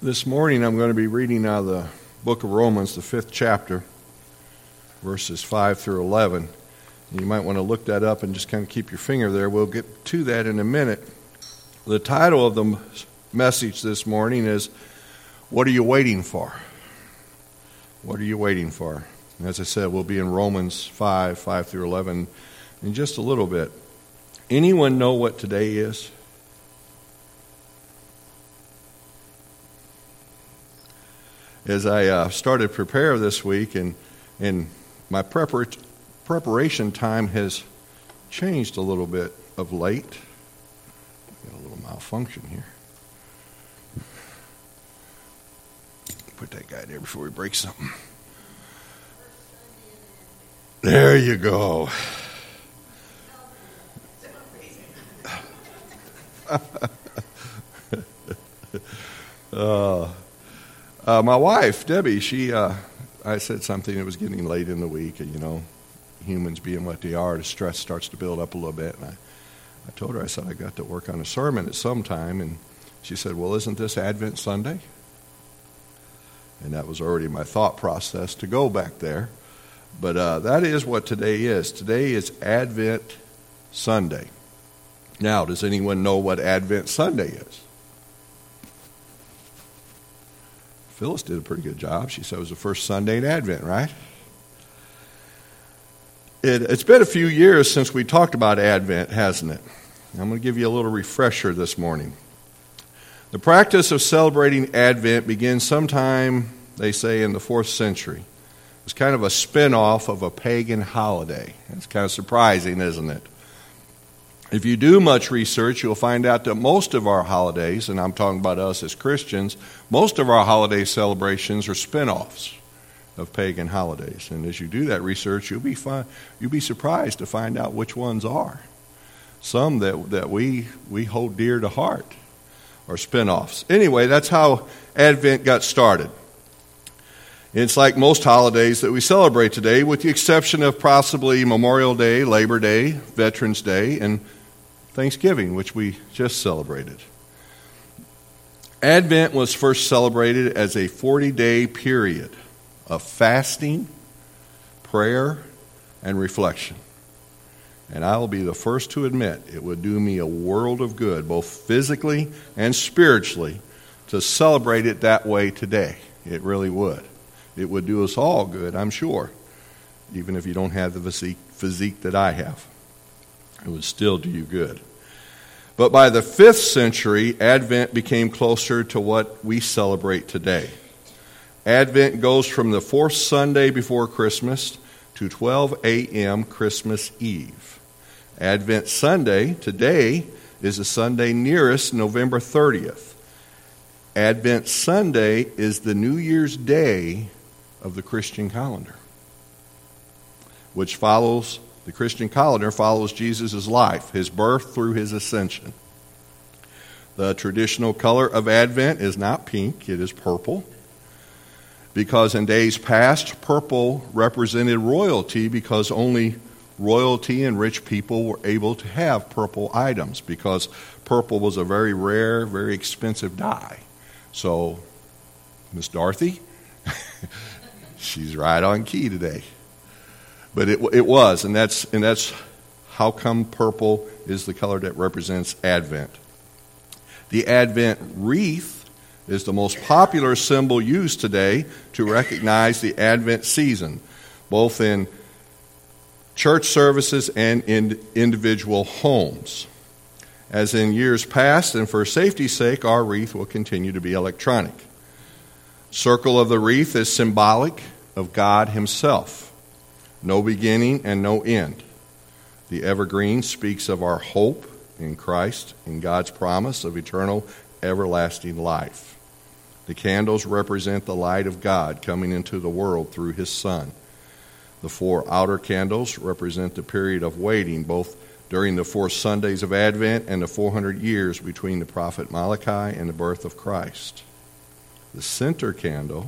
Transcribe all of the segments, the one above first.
This morning I'm going to be reading out of the book of Romans, the 5th chapter, verses 5 through 11. You might want to look that up and just kind of keep your finger there. We'll get to that in a minute. The title of the message this morning is, What Are You Waiting For? What are you waiting for? And as I said, we'll be in Romans 5 through 11 in just a little bit. Anyone know what today is? As I started to prepare this week, and my preparation time has changed a little bit of late. Got a little malfunction here. Put that guy there before we break something. There you go. My wife, Debbie, I said something, it was getting late in the week, and humans being what they are, the stress starts to build up a little bit. And I told her, I said, I got to work on a sermon at some time, and she said, well, isn't this Advent Sunday? And that was already my thought process to go back there. But that is what today is. Today is Advent Sunday. Now, does anyone know what Advent Sunday is? Phyllis did a pretty good job. She said it was the first Sunday in Advent, right? It's been a few years since we talked about Advent, hasn't it? I'm going to give you a little refresher this morning. The practice of celebrating Advent begins sometime, they say, in the 4th century. It's kind of a spin-off of a pagan holiday. It's kind of surprising, isn't it? If you do much research, you'll find out that most of our holidays, and I'm talking about us as Christians, most of our holiday celebrations are spin-offs of pagan holidays. And as you do that research, you'll be surprised to find out which ones are. Some that we hold dear to heart are spin-offs. Anyway, that's how Advent got started. It's like most holidays that we celebrate today, with the exception of possibly Memorial Day, Labor Day, Veterans Day, and Thanksgiving, which we just celebrated. Advent was first celebrated as a 40-day period of fasting, prayer, and reflection. And I will be the first to admit it would do me a world of good, both physically and spiritually, to celebrate it that way today. It really would. It would do us all good, I'm sure, even if you don't have the physique that I have. It would still do you good. But by the 5th century, Advent became closer to what we celebrate today. Advent goes from the 4th Sunday before Christmas to 12 a.m. Christmas Eve. Advent Sunday today is the Sunday nearest November 30th. Advent Sunday is the New Year's Day of the Christian calendar, which follows, the Christian calendar follows Jesus' life, his birth through his ascension. The traditional color of Advent is not pink, it is purple, because in days past, purple represented royalty, because only royalty and rich people were able to have purple items, because purple was a very rare, very expensive dye. So, Miss Dorothy, she's right on key today. But it was, and that's how come purple is the color that represents Advent. The Advent wreath is the most popular symbol used today to recognize the Advent season, both in church services and in individual homes. As in years past, and for safety's sake, our wreath will continue to be electronic. Circle of the wreath is symbolic of God himself. No beginning and no end. The evergreen speaks of our hope in Christ, in God's promise of eternal, everlasting life. The candles represent the light of God coming into the world through his Son. The 4 outer candles represent the period of waiting, both during the 4 Sundays of Advent and the 400 years between the prophet Malachi and the birth of Christ. The center candle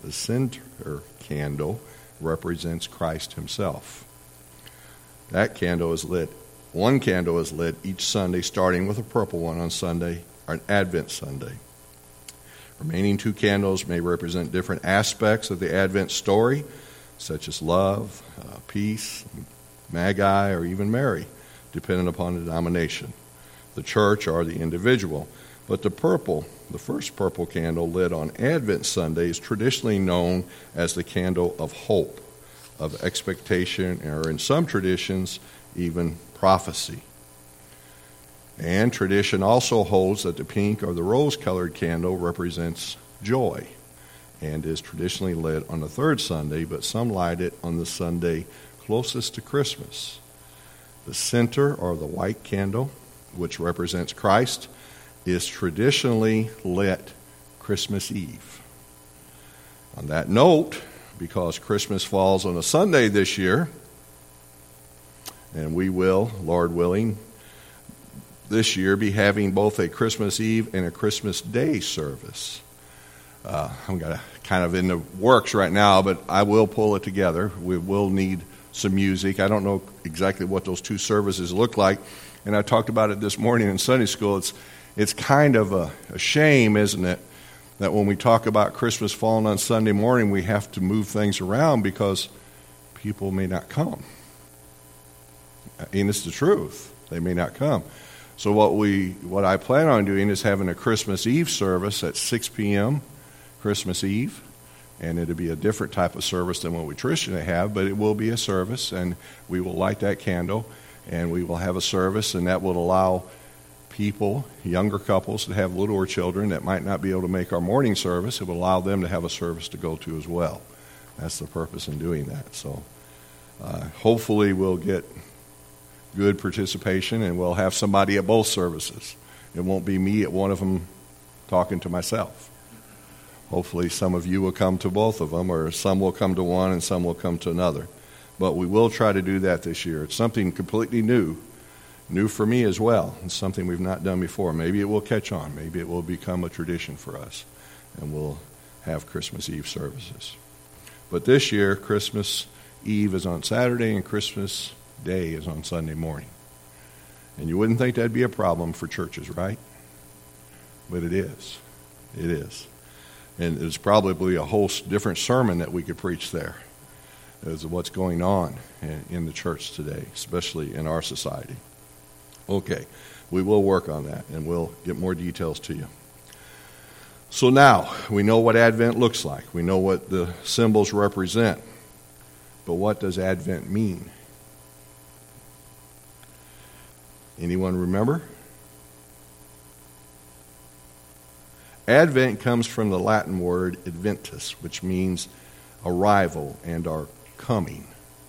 represents Christ himself. That candle is lit. One candle is lit each Sunday, starting with a purple one on Sunday, or an Advent Sunday. Remaining 2 candles may represent different aspects of the Advent story, such as love, peace, Magi, or even Mary, depending upon the denomination, the church, or the individual. But the first purple candle lit on Advent Sunday is traditionally known as the candle of hope, of expectation, or in some traditions, even prophecy. And tradition also holds that the pink or the rose-colored candle represents joy and is traditionally lit on the third Sunday, but some light it on the Sunday closest to Christmas. The center, or the white candle, which represents Christ, is traditionally lit Christmas Eve. On that note, because Christmas falls on a Sunday this year, and we will, Lord willing, this year be having both a Christmas Eve and a Christmas Day service. I'm kind of in the works right now, but I will pull it together. We will need some music. I don't know exactly what those 2 services look like, and I talked about it this morning in Sunday school. It's kind of a shame, isn't it, that when we talk about Christmas falling on Sunday morning, we have to move things around because people may not come. And it's the truth. They may not come. So what I plan on doing is having a Christmas Eve service at 6 p.m., Christmas Eve, and it'll be a different type of service than what we traditionally have, but it will be a service, and we will light that candle, and we will have a service, and that will allow people, younger couples that have littler children that might not be able to make our morning service, it will allow them to have a service to go to as well. That's the purpose in doing that. So hopefully we'll get good participation, and we'll have somebody at both services. It won't be me at one of them talking to myself. Hopefully some of you will come to both of them, or some will come to one and some will come to another. But we will try to do that this year. It's something completely new for me as well. It's something we've not done before. Maybe it will catch on. Maybe it will become a tradition for us, and we'll have Christmas Eve services. But this year, Christmas Eve is on Saturday and Christmas Day is on Sunday morning. And you wouldn't think that'd be a problem for churches, right? But it is. It is. And there's probably a whole different sermon that we could preach there as what's going on in the church today, especially in our society. Okay, we will work on that, and we'll get more details to you. So now, we know what Advent looks like. We know what the symbols represent. But what does Advent mean? Anyone remember? Advent comes from the Latin word adventus, which means arrival and our coming.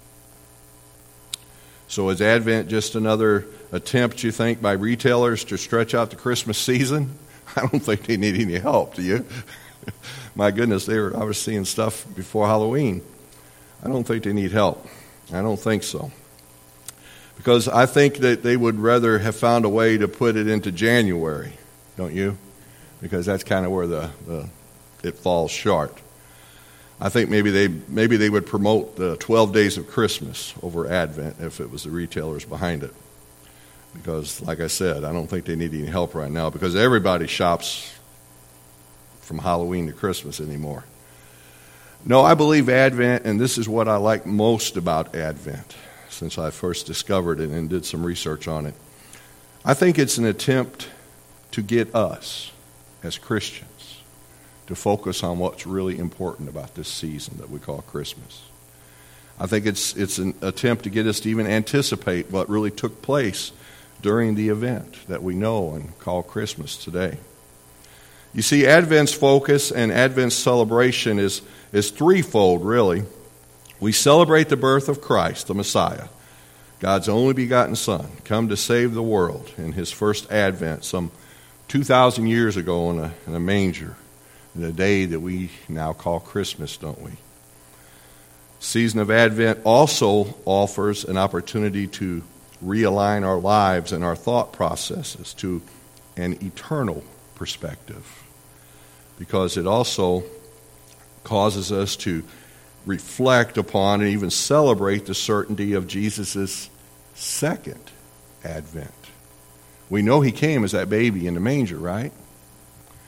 So is Advent just another attempt, you think, by retailers to stretch out the Christmas season? I don't think they need any help, do you? My goodness, I was seeing stuff before Halloween. I don't think they need help. I don't think so. Because I think that they would rather have found a way to put it into January, don't you? Because that's kind of where it falls short. I think maybe they would promote the 12 days of Christmas over Advent if it was the retailers behind it. Because, like I said, I don't think they need any help right now because everybody shops from Halloween to Christmas anymore. No, I believe Advent, and this is what I like most about Advent since I first discovered it and did some research on it. I think it's an attempt to get us as Christians to focus on what's really important about this season that we call Christmas. I think it's an attempt to get us to even anticipate what really took place during the event that we know and call Christmas today. You see, Advent's focus and Advent's celebration is threefold, really. We celebrate the birth of Christ, the Messiah, God's only begotten Son, come to save the world in his first Advent some 2,000 years ago in a manger, in a day that we now call Christmas, don't we? Season of Advent also offers an opportunity to realign our lives and our thought processes to an eternal perspective, because it also causes us to reflect upon and even celebrate the certainty of Jesus' second Advent. We know he came as that baby in the manger, right?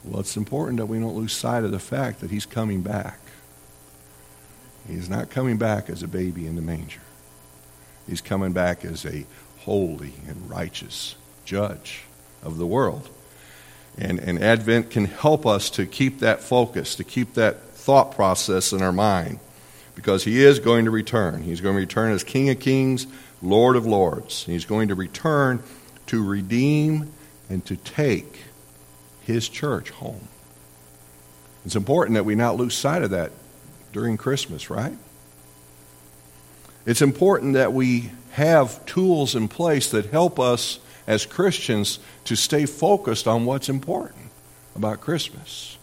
Well, it's important that we don't lose sight of the fact that he's coming back. He's not coming back as a baby in the manger. He's coming back as a holy and righteous judge of the world. And Advent can help us to keep that focus, to keep that thought process in our mind, because he is going to return. He's going to return as King of Kings, Lord of Lords. He's going to return to redeem and to take his church home. It's important that we not lose sight of that during Christmas, right? It's important that we have tools in place that help us as Christians to stay focused on what's important about Christmas.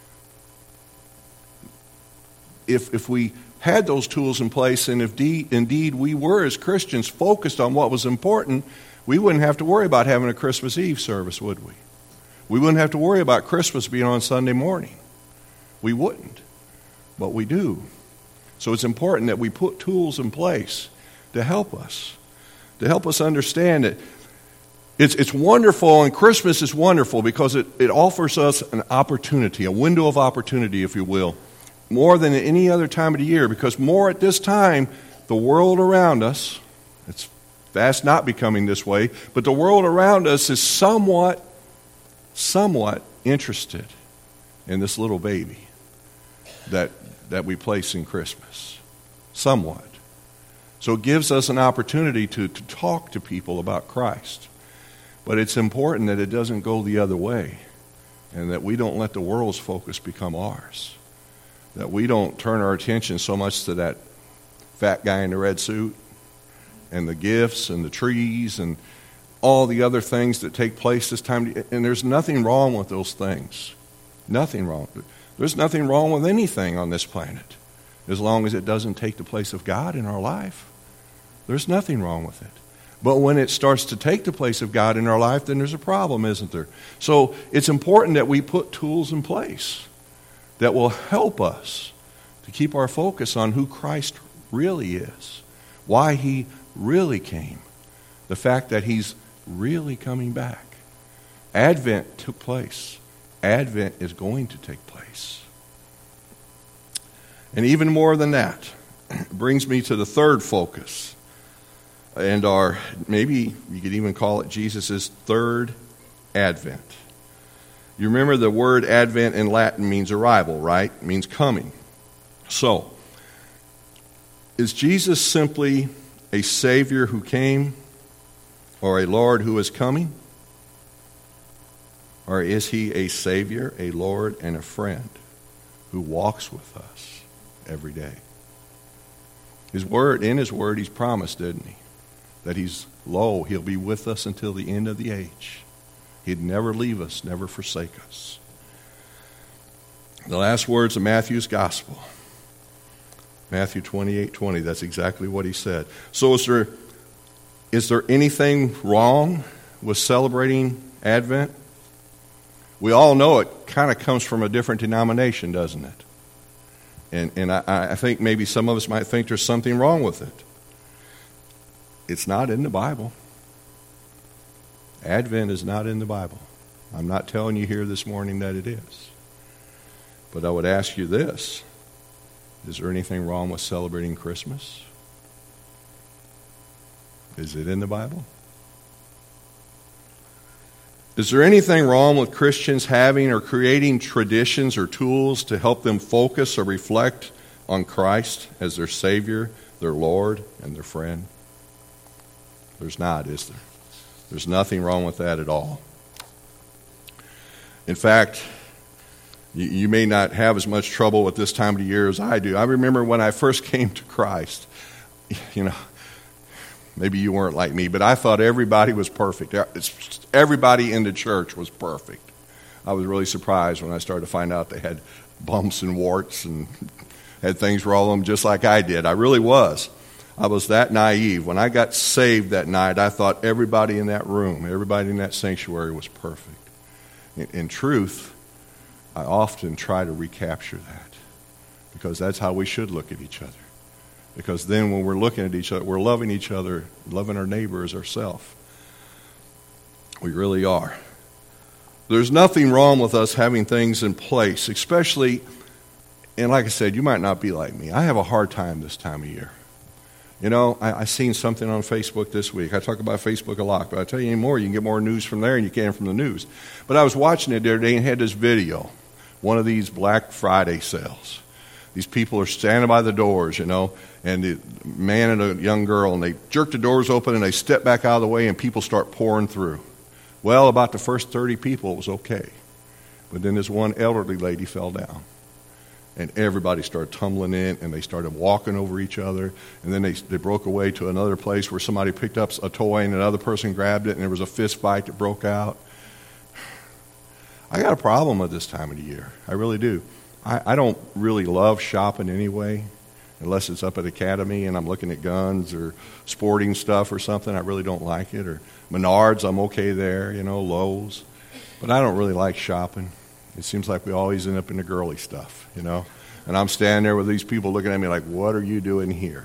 If we had those tools in place, and if indeed we were as Christians focused on what was important, we wouldn't have to worry about having a Christmas Eve service, would we? We wouldn't have to worry about Christmas being on Sunday morning. We wouldn't, but we do. So it's important that we put tools in place to help us understand that it's wonderful, and Christmas is wonderful because it offers us an opportunity, a window of opportunity, if you will, more than at any other time of the year, because more at this time, the world around us, it's fast not becoming this way, but the world around us is somewhat interested in this little baby that we place in Christmas. Somewhat. So it gives us an opportunity to talk to people about Christ. But it's important that it doesn't go the other way, and that we don't let the world's focus become ours. That we don't turn our attention so much to that fat guy in the red suit and the gifts and the trees and all the other things that take place this time. And there's nothing wrong with those things. Nothing wrong. There's nothing wrong with anything on this planet as long as it doesn't take the place of God in our life. There's nothing wrong with it. But when it starts to take the place of God in our life, then there's a problem, isn't there? So it's important that we put tools in place that will help us to keep our focus on who Christ really is, why he really came, the fact that he's really coming back. Advent took place. Advent is going to take place. And even more than that, it brings me to the third focus. And maybe you could even call it Jesus' third Advent. You remember the word Advent in Latin means arrival, right? It means coming. So, is Jesus simply a Savior who came, or a Lord who is coming? Or is he a Savior, a Lord, and a friend who walks with us every day? In his word, he's promised, didn't he? That he'll be with us until the end of the age. He'd never leave us, never forsake us. The last words of Matthew's gospel, Matthew 28:20, that's exactly what he said. So is there anything wrong with celebrating Advent? We all know it kind of comes from a different denomination, doesn't it? And I think maybe some of us might think there's something wrong with it. It's not in the Bible. Advent is not in the Bible. I'm not telling you here this morning that it is. But I would ask you this. Is there anything wrong with celebrating Christmas? Is it in the Bible? Is there anything wrong with Christians having or creating traditions or tools to help them focus or reflect on Christ as their Savior, their Lord, and their friend? There's not, is there? There's nothing wrong with that at all. In fact, you may not have as much trouble with this time of the year as I do. I remember when I first came to Christ, maybe you weren't like me, but I thought everybody was perfect. Everybody in the church was perfect. I was really surprised when I started to find out they had bumps and warts and had things wrong with them just like I did. I really was. I was that naive. When I got saved that night, I thought everybody in that room, everybody in that sanctuary was perfect. In truth, I often try to recapture that because that's how we should look at each other. Because then when we're looking at each other, we're loving each other, loving our neighbor as ourselves. We really are. There's nothing wrong with us having things in place, especially, and like I said, you might not be like me. I have a hard time this time of year. You know, I seen something on Facebook this week. I talk about Facebook a lot, but I tell you anymore, you can get more news from there than you can from the news. But I was watching it the other day and had this video, one of these Black Friday sales. These people are standing by the doors, you know, and the man and a young girl, and they jerk the doors open and they step back out of the way and people start pouring through. Well, about the first 30 people, it was okay. But then this one elderly lady fell down. And everybody started tumbling in, and they started walking over each other. And then they broke away to another place where somebody picked up a toy and another person grabbed it, and there was a fist fight that broke out. I got a problem with this time of the year. I really do. I don't really love shopping anyway, unless it's up at Academy and I'm looking at guns or sporting stuff or something. I really don't like it. Or Menards, I'm okay there, you know, Lowe's. But I don't really like shopping. It seems like we always end up in the girly stuff, you know. And I'm standing there with these people looking at me like, what are you doing here?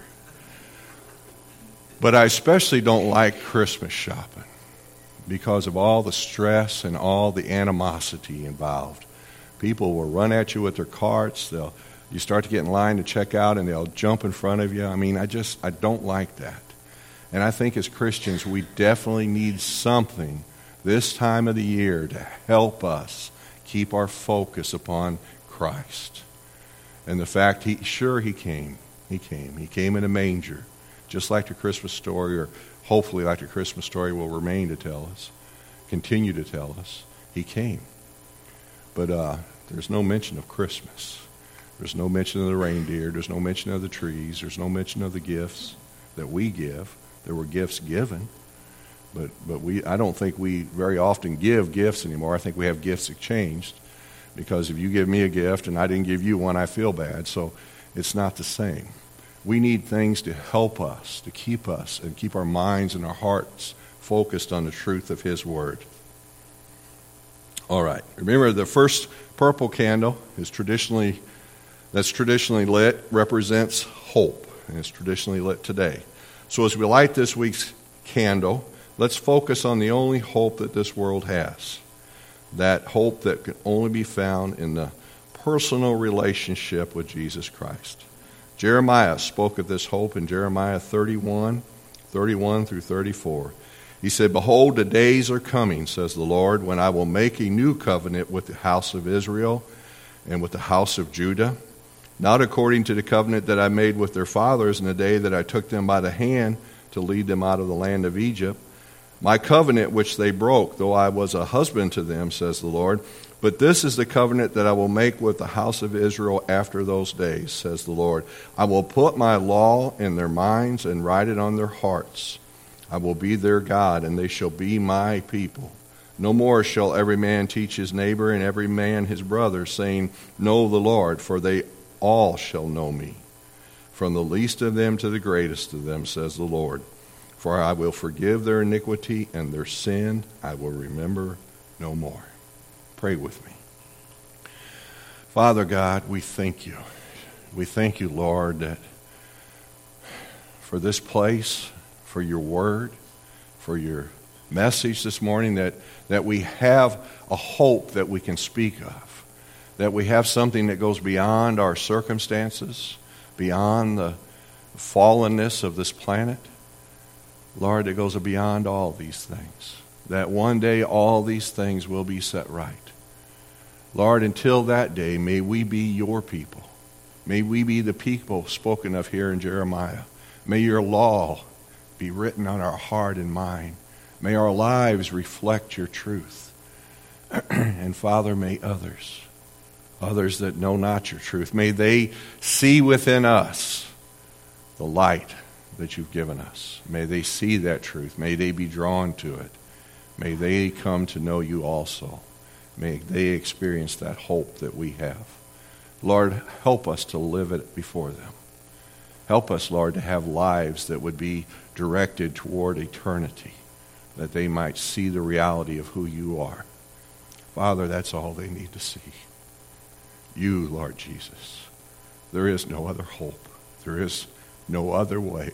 But I especially don't like Christmas shopping because of all the stress and all the animosity involved. People will run at you with their carts. You start to get in line to check out, and they'll jump in front of you. I mean, I don't like that. And I think as Christians, we definitely need something this time of the year to help us keep our focus upon Christ. And the fact He came. He came in a manger, just like the Christmas story, or hopefully like the Christmas story will remain to tell us, continue to tell us. He came. But there's no mention of Christmas. There's no mention of the reindeer. There's no mention of the trees. There's no mention of the gifts that we give. There were gifts given. But I don't think we very often give gifts anymore. I think we have gifts exchanged. Because if you give me a gift and I didn't give you one, I feel bad. So it's not the same. We need things to help us, to keep us, and keep our minds and our hearts focused on the truth of His Word. All right. Remember, the first purple candle is traditionally lit, represents hope, and it's traditionally lit today. So as we light this week's candle, let's focus on the only hope that this world has. That hope that can only be found in the personal relationship with Jesus Christ. Jeremiah spoke of this hope in Jeremiah 31 through 34. He said, "Behold, the days are coming, says the Lord, when I will make a new covenant with the house of Israel and with the house of Judah, not according to the covenant that I made with their fathers in the day that I took them by the hand to lead them out of the land of Egypt. My covenant which they broke, though I was a husband to them, says the Lord. But this is the covenant that I will make with the house of Israel after those days, says the Lord. I will put my law in their minds and write it on their hearts. I will be their God, and they shall be my people. No more shall every man teach his neighbor and every man his brother, saying, Know the Lord, for they all shall know me, from the least of them to the greatest of them, says the Lord. For I will forgive their iniquity, and their sin I will remember no more." Pray with me. Father God, we thank you. We thank you, Lord, that for this place, for your word, for your message this morning, that we have a hope that we can speak of, that we have something that goes beyond our circumstances, beyond the fallenness of this planet. Lord, that goes beyond all these things, that one day all these things will be set right. Lord, until that day, may we be your people. May we be the people spoken of here in Jeremiah. May your law be written on our heart and mind. May our lives reflect your truth. And Father, may others that know not your truth, may they see within us the light that you've given us. May they see that truth. May they be drawn to it. May they come to know you also. May they experience that hope that we have. Lord, help us to live it before them. Help us, Lord, to have lives that would be directed toward eternity, that they might see the reality of who you are. Father, that's all they need to see. You, Lord Jesus. There is no other hope. There is no other way.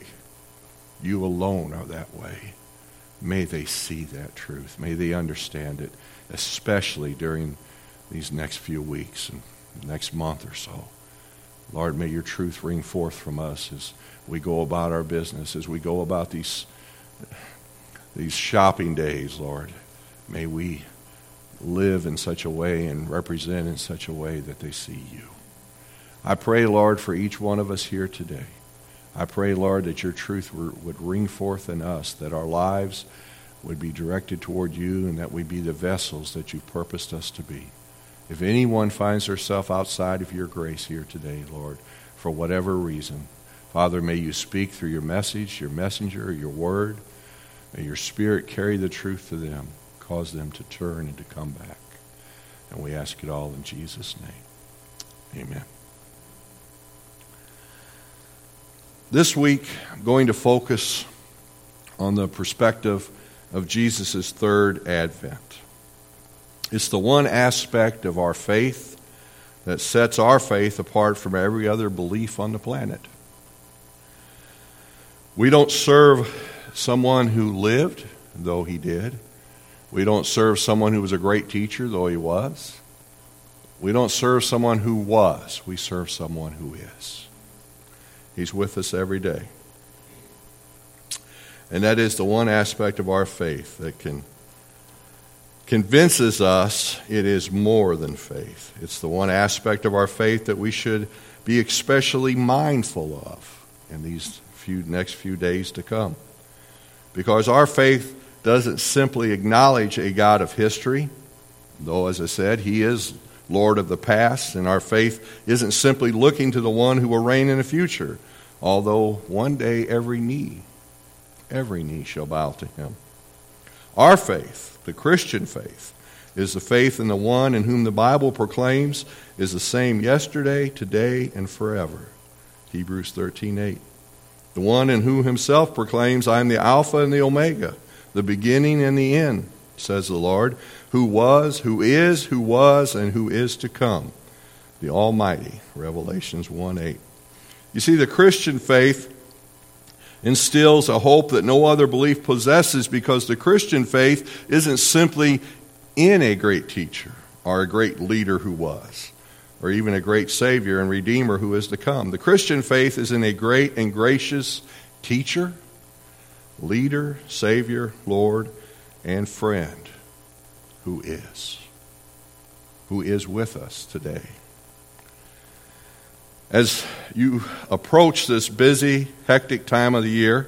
You alone are that way. May they see that truth. May they understand it. especially during these next few weeks and next month or so. Lord, may your truth ring forth from us as we go about our business, as we go about these shopping days, Lord. May we live in such a way and represent in such a way that they see you. I pray, Lord, for each one of us here today. I pray, Lord, that your truth would ring forth in us, that our lives would be directed toward you, and that we be the vessels that you've purposed us to be. If anyone finds herself outside of your grace here today, Lord, for whatever reason, Father, may you speak through your message, your messenger, your word. May your Spirit carry the truth to them, cause them to turn and to come back. And we ask it all in Jesus' name. Amen. This week, I'm going to focus on the perspective of Jesus' third advent. It's the one aspect of our faith that sets our faith apart from every other belief on the planet. We don't serve someone who lived, though he did. We don't serve someone who was a great teacher, though he was. We don't serve someone who was. We serve someone who is. He's with us every day. And that is the one aspect of our faith that convinces us it is more than faith. It's the one aspect of our faith that we should be especially mindful of in these next few days to come. Because our faith doesn't simply acknowledge a God of history, though, as I said, he is Lord of the past, and our faith isn't simply looking to the one who will reign in the future, although one day every knee shall bow to him. Our faith, the Christian faith, is the faith in the one in whom the Bible proclaims is the same yesterday, today, and forever. Hebrews 13:8. The one in whom himself proclaims, I am the Alpha and the Omega, the beginning and the end, says the Lord, who was, who is, who was, and who is to come, the Almighty. Revelations 1:8. You see, the Christian faith instills a hope that no other belief possesses, because the Christian faith isn't simply in a great teacher or a great leader who was, or even a great Savior and Redeemer who is to come. The Christian faith is in a great and gracious teacher, leader, Savior, Lord, and friend who is with us today. As you approach this busy, hectic time of the year,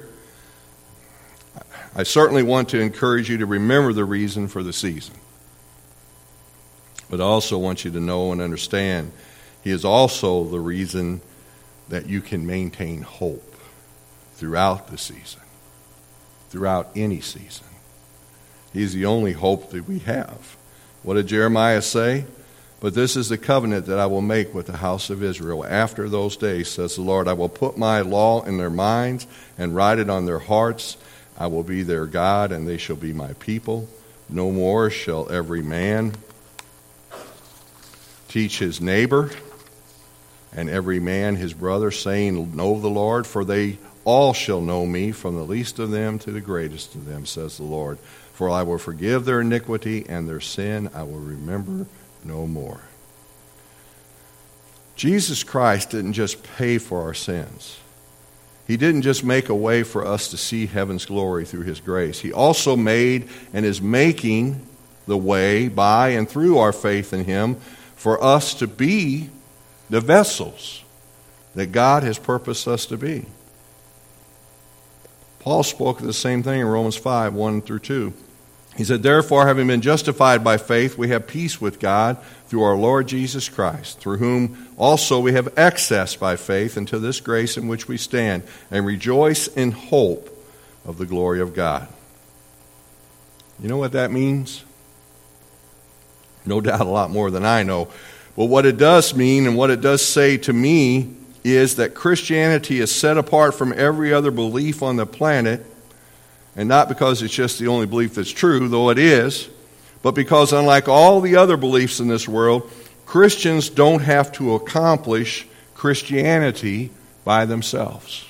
I certainly want to encourage you to remember the reason for the season. But I also want you to know and understand he is also the reason that you can maintain hope throughout the season, throughout any season. He's the only hope that we have. What did Jeremiah say? But this is the covenant that I will make with the house of Israel. After those days, says the Lord, I will put my law in their minds and write it on their hearts. I will be their God, and they shall be my people. No more shall every man teach his neighbor and every man his brother, saying, Know the Lord, for they all shall know me, from the least of them to the greatest of them, says the Lord. For I will forgive their iniquity, and their sin I will remember no more. Jesus Christ didn't just pay for our sins. He didn't just make a way for us to see heaven's glory through his grace. He also made and is making the way by and through our faith in him for us to be the vessels that God has purposed us to be. Paul spoke of the same thing in Romans 5, 1 through 2. He said, Therefore, having been justified by faith, we have peace with God through our Lord Jesus Christ, through whom also we have access by faith into this grace in which we stand, and rejoice in hope of the glory of God. You know what that means? No doubt a lot more than I know. But what it does mean and what it does say to me is that Christianity is set apart from every other belief on the planet. And not because it's just the only belief that's true, though it is, but because unlike all the other beliefs in this world, Christians don't have to accomplish Christianity by themselves.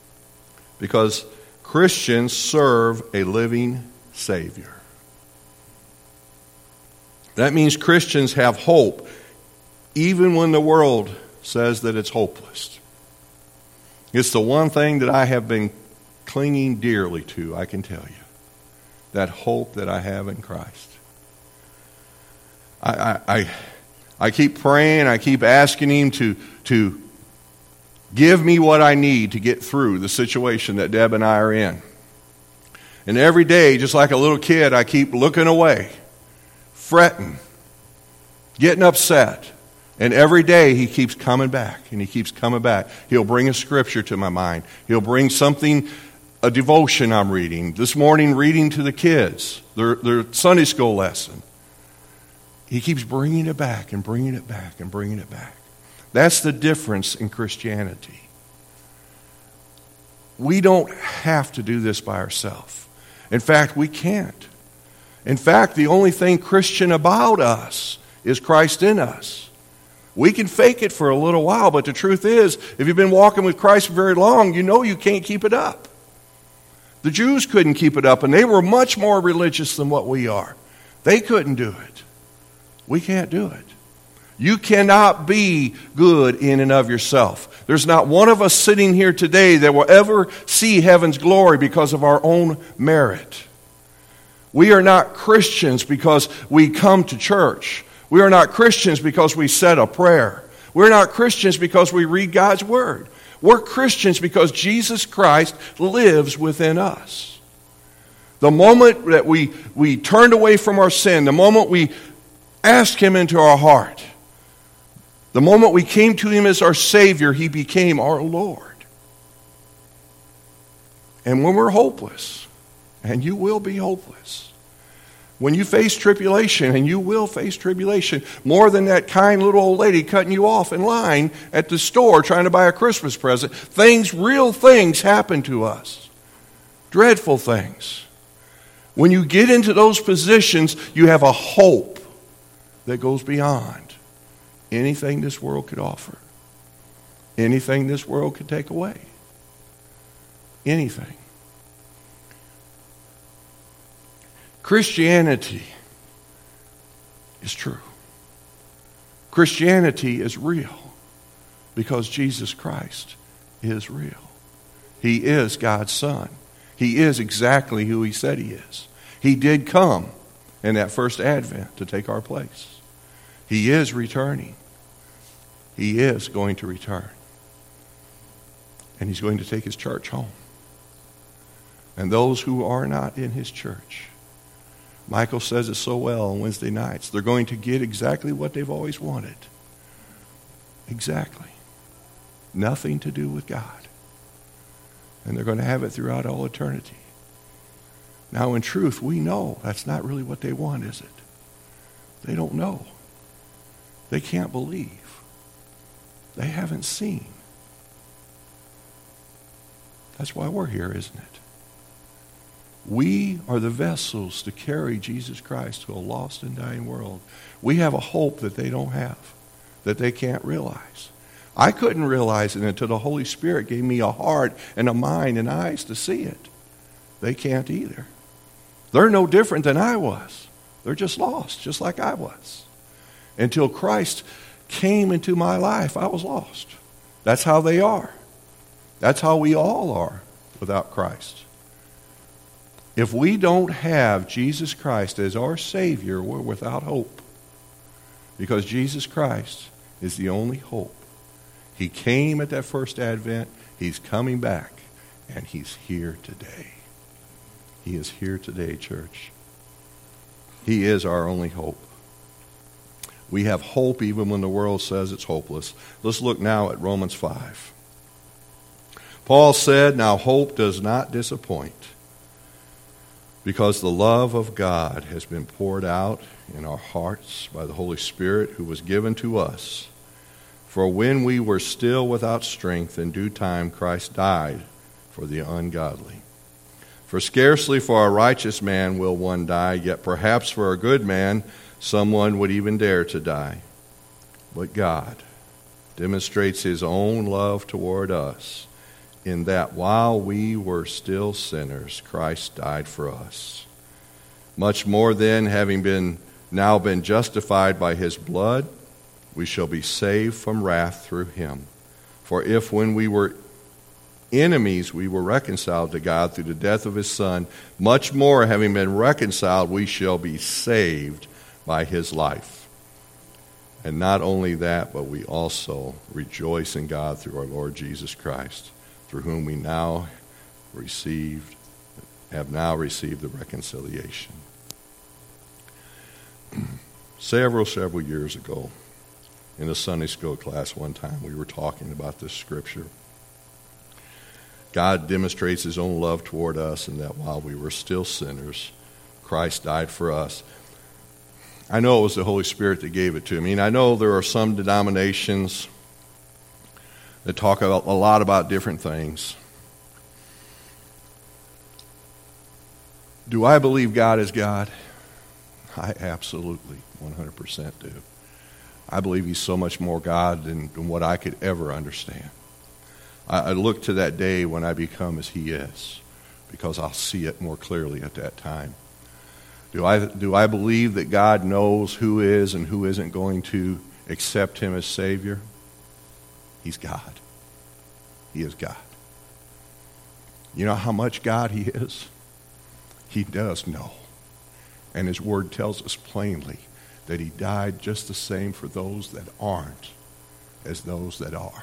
Because Christians serve a living Savior. That means Christians have hope, even when the world says that it's hopeless. It's the one thing that I have been clinging dearly to, I can tell you. That hope that I have in Christ. I keep praying, I keep asking Him to give me what I need to get through the situation that Deb and I are in. And every day, just like a little kid, I keep looking away, fretting, getting upset. And every day He keeps coming back, and He keeps coming back. He'll bring a scripture to my mind. He'll bring something, a devotion I'm reading. This morning, reading to the kids, their Sunday school lesson. He keeps bringing it back and bringing it back and bringing it back. That's the difference in Christianity. We don't have to do this by ourselves. In fact, we can't. In fact, the only thing Christian about us is Christ in us. We can fake it for a little while, but the truth is, if you've been walking with Christ for very long, you know you can't keep it up. The Jews couldn't keep it up, and they were much more religious than what we are. They couldn't do it. We can't do it. You cannot be good in and of yourself. There's not one of us sitting here today that will ever see heaven's glory because of our own merit. We are not Christians because we come to church. We are not Christians because we said a prayer. We're not Christians because we read God's Word. We're Christians because Jesus Christ lives within us. The moment that we turned away from our sin, the moment we asked Him into our heart, the moment we came to Him as our Savior, He became our Lord. And when we're hopeless, and you will be hopeless, when you face tribulation, and you will face tribulation, more than that kind little old lady cutting you off in line at the store trying to buy a Christmas present, real things happen to us. Dreadful things. When you get into those positions, you have a hope that goes beyond anything this world could offer. Anything this world could take away. Anything. Christianity is true. Christianity is real because Jesus Christ is real. He is God's Son. He is exactly who He said He is. He did come in that first advent to take our place. He is returning. He is going to return. And He's going to take His church home. And those who are not in His church, Michael says it so well on Wednesday nights, they're going to get exactly what they've always wanted. Exactly. Nothing to do with God. And they're going to have it throughout all eternity. Now, in truth, we know that's not really what they want, is it? They don't know. They can't believe. They haven't seen. That's why we're here, isn't it? We are the vessels to carry Jesus Christ to a lost and dying world. We have a hope that they don't have, that they can't realize. I couldn't realize it until the Holy Spirit gave me a heart and a mind and eyes to see it. They can't either. They're no different than I was. They're just lost, just like I was. Until Christ came into my life, I was lost. That's how they are. That's how we all are without Christ. If we don't have Jesus Christ as our Savior, we're without hope. Because Jesus Christ is the only hope. He came at that first advent. He's coming back. And He's here today. He is here today, church. He is our only hope. We have hope even when the world says it's hopeless. Let's look now at Romans 5. Paul said, "Now hope does not disappoint, because the love of God has been poured out in our hearts by the Holy Spirit who was given to us. For when we were still without strength, in due time Christ died for the ungodly. For scarcely for a righteous man will one die, yet perhaps for a good man someone would even dare to die. But God demonstrates His own love toward us, in that while we were still sinners, Christ died for us. Much more then, having been now been justified by his blood, we shall be saved from wrath through him. For if when we were enemies we were reconciled to God through the death of his Son, much more, having been reconciled, we shall be saved by his life. And not only that, but we also rejoice in God through our Lord Jesus Christ, through whom we have now received the reconciliation. Several years ago, in a Sunday school class one time, we were talking about this scripture. God demonstrates his own love toward us, and that while we were still sinners, Christ died for us. I know it was the Holy Spirit that gave it to me. And I know there are some denominations that talk a lot about different things. Do I believe God is God? I absolutely 100% do. I believe he's so much more God than what I could ever understand. I look to that day when I become as he is, because I'll see it more clearly at that time. Do I believe that God knows who is and who isn't going to accept him as Savior? He's God. He is God. You know how much God he is? He does know. And his word tells us plainly that he died just the same for those that aren't as those that are.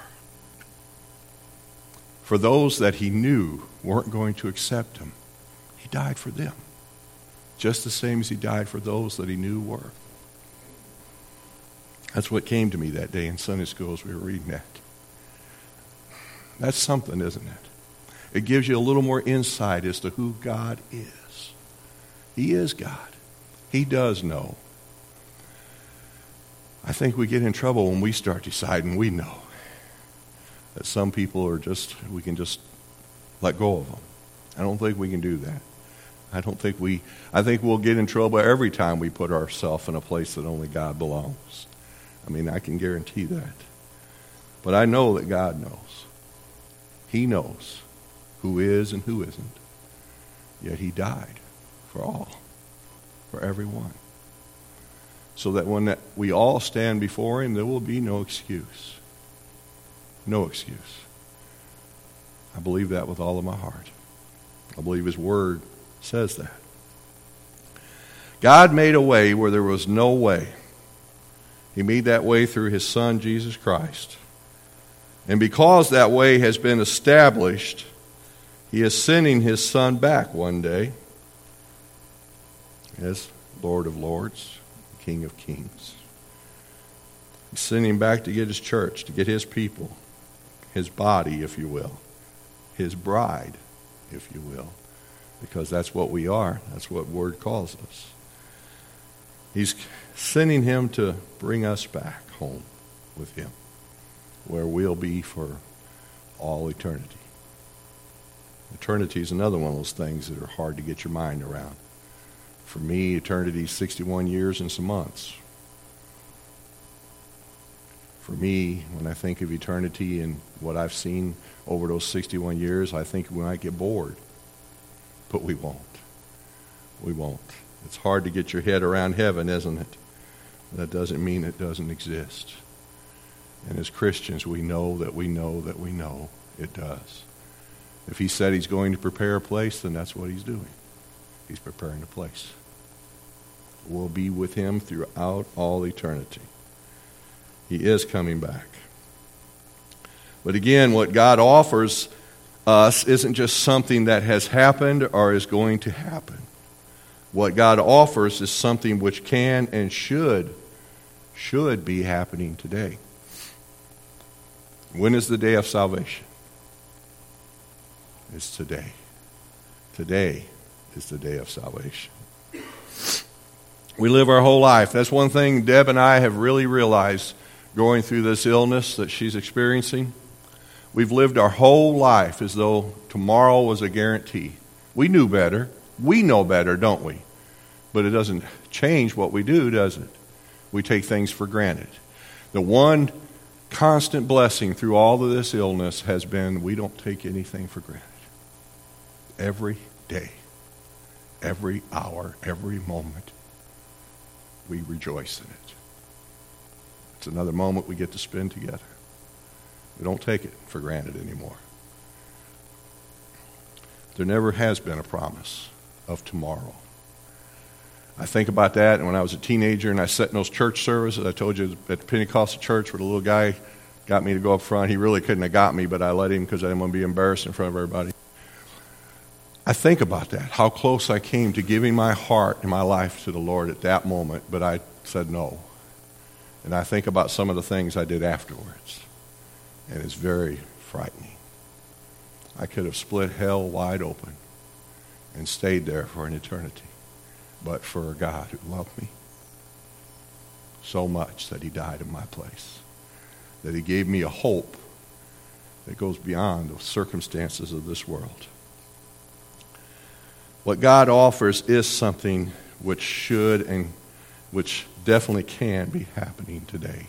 For those that he knew weren't going to accept him, he died for them, just the same as he died for those that he knew were. That's what came to me that day in Sunday school as we were reading that. That's something, isn't it? It gives you a little more insight as to who God is. He is God. He does know. I think we get in trouble when we start deciding we know. That some people are we can just let go of them. I don't think we can do that. I think we'll get in trouble every time we put ourselves in a place that only God belongs. I mean, I can guarantee that. But I know that God knows. He knows who is and who isn't. Yet he died for all, for everyone. So that when we all stand before him, there will be no excuse. No excuse. I believe that with all of my heart. I believe his word says that. God made a way where there was no way. He made that way through his Son, Jesus Christ. And because that way has been established, he is sending his Son back one day as Lord of Lords, King of Kings. He's sending him back to get his church, to get his people, his body, if you will, his bride, if you will, because that's what we are. That's what word calls us. He's sending him to bring us back home with him, where we'll be for all eternity. Eternity is another one of those things that are hard to get your mind around. For me, eternity is 61 years and some months. For me, when I think of eternity and what I've seen over those 61 years, I think we might get bored. But we won't. We won't. It's hard to get your head around heaven, isn't it? That doesn't mean it doesn't exist. And as Christians, we know that we know that we know it does. If he said he's going to prepare a place, then that's what he's doing. He's preparing a place. We'll be with him throughout all eternity. He is coming back. But again, what God offers us isn't just something that has happened or is going to happen. What God offers is something which can and should be happening today. When is the day of salvation? It's today. Today is the day of salvation. We live our whole life. That's one thing Deb and I have really realized going through this illness that she's experiencing. We've lived our whole life as though tomorrow was a guarantee. We knew better. We know better, don't we? But it doesn't change what we do, does it? We take things for granted. The one constant blessing through all of this illness has been we don't take anything for granted. Every day, every hour, every moment, we rejoice in it. It's another moment we get to spend together. We don't take it for granted anymore. There never has been a promise of tomorrow. I think about that, and when I was a teenager and I sat in those church services, I told you at the Pentecostal church where the little guy got me to go up front. He really couldn't have got me, but I let him because I didn't want to be embarrassed in front of everybody. I think about that, how close I came to giving my heart and my life to the Lord at that moment, but I said no. And I think about some of the things I did afterwards, and it's very frightening. I could have split hell wide open and stayed there for an eternity, but for a God who loved me so much that he died in my place, that he gave me a hope that goes beyond the circumstances of this world. What God offers is something which should and which definitely can be happening today.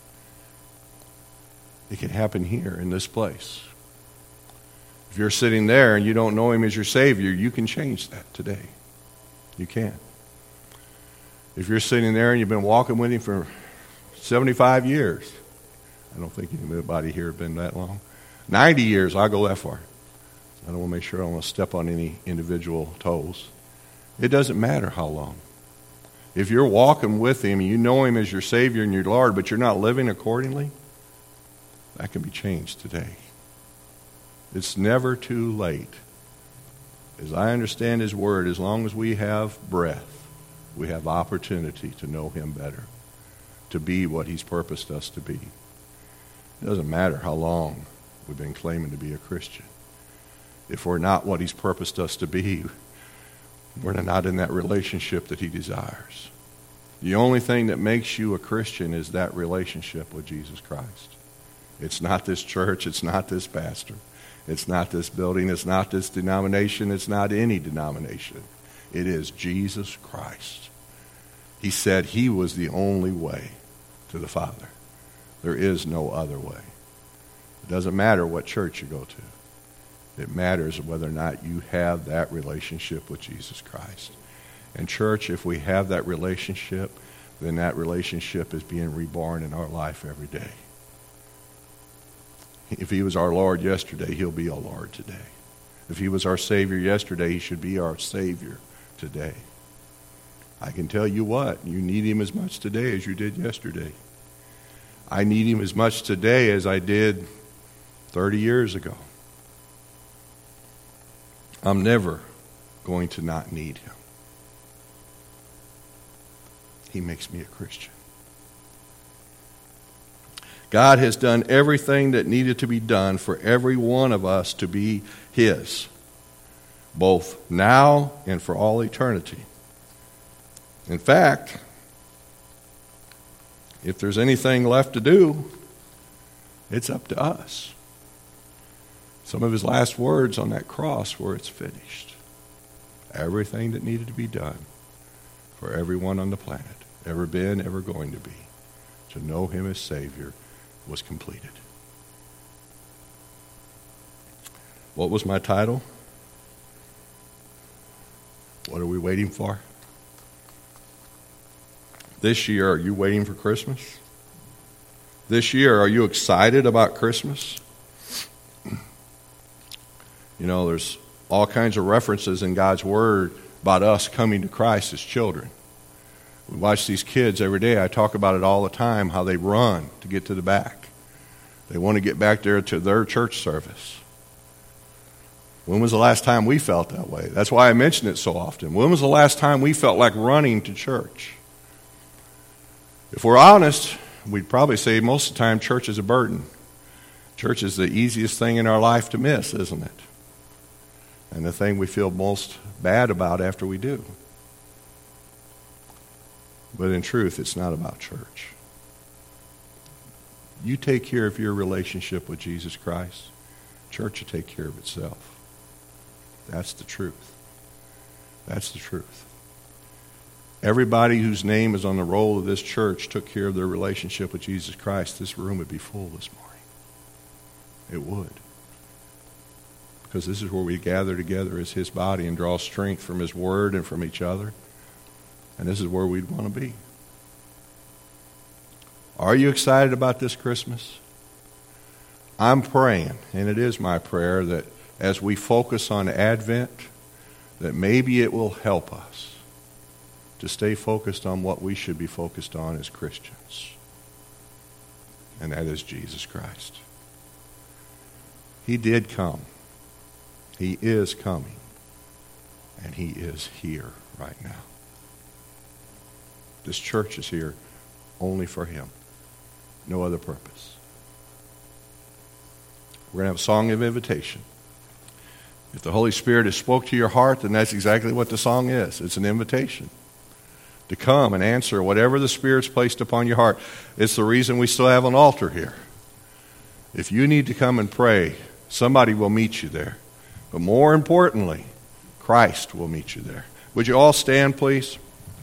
It can happen here in this place. If you're sitting there and you don't know him as your Savior, you can change that today. You can. If you're sitting there and you've been walking with him for 75 years, I don't think anybody here has been that long. 90 years, I'll go that far. I don't want to make sure I don't want to step on any individual toes. It doesn't matter how long. If you're walking with him and you know him as your Savior and your Lord, but you're not living accordingly, that can be changed today. It's never too late. As I understand his word, as long as we have breath, we have opportunity to know him better, to be what he's purposed us to be. It doesn't matter how long we've been claiming to be a Christian. If we're not what he's purposed us to be, we're not in that relationship that he desires. The only thing that makes you a Christian is that relationship with Jesus Christ. It's not this church. It's not this pastor. It's not this building. It's not this denomination. It's not any denomination. It is Jesus Christ. He said he was the only way to the Father. There is no other way. It doesn't matter what church you go to. It matters whether or not you have that relationship with Jesus Christ. And church, if we have that relationship, then that relationship is being reborn in our life every day. If he was our Lord yesterday, he'll be our Lord today. If he was our Savior yesterday, he should be our Savior today. I can tell you what, you need him as much today as you did yesterday. I need him as much today as I did 30 years ago. I'm never going to not need him. He makes me a Christian. God has done everything that needed to be done for every one of us to be his, both now and for all eternity. In fact, if there's anything left to do, it's up to us. Some of his last words on that cross were, "It's finished." Everything that needed to be done for everyone on the planet, ever been, ever going to be, to know him as Savior, was completed. What was my title? What are we waiting for? This year, are you waiting for Christmas? This year, are you excited about Christmas? You know, there's all kinds of references in God's Word about us coming to Christ as children. We watch these kids every day. I talk about it all the time, how they run to get to the back. They want to get back there to their church service. When was the last time we felt that way? That's why I mention it so often. When was the last time we felt like running to church? If we're honest, we'd probably say most of the time church is a burden. Church is the easiest thing in our life to miss, isn't it? And the thing we feel most bad about after we do. But in truth, it's not about church. You take care of your relationship with Jesus Christ, church will take care of itself. That's the truth. That's the truth. Everybody whose name is on the roll of this church took care of their relationship with Jesus Christ, this room would be full this morning. It would. Because this is where we gather together as his body and draw strength from his word and from each other. And this is where we'd want to be. Are you excited about this Christmas? I'm praying, and it is my prayer, that as we focus on Advent, that maybe it will help us to stay focused on what we should be focused on as Christians. And that is Jesus Christ. He did come. He is coming. And he is here right now. This church is here only for him. No other purpose. We're going to have a song of invitation. If the Holy Spirit has spoke to your heart, then that's exactly what the song is. It's an invitation to come and answer whatever the Spirit's placed upon your heart. It's the reason we still have an altar here. If you need to come and pray, somebody will meet you there. But more importantly, Christ will meet you there. Would you all stand, please?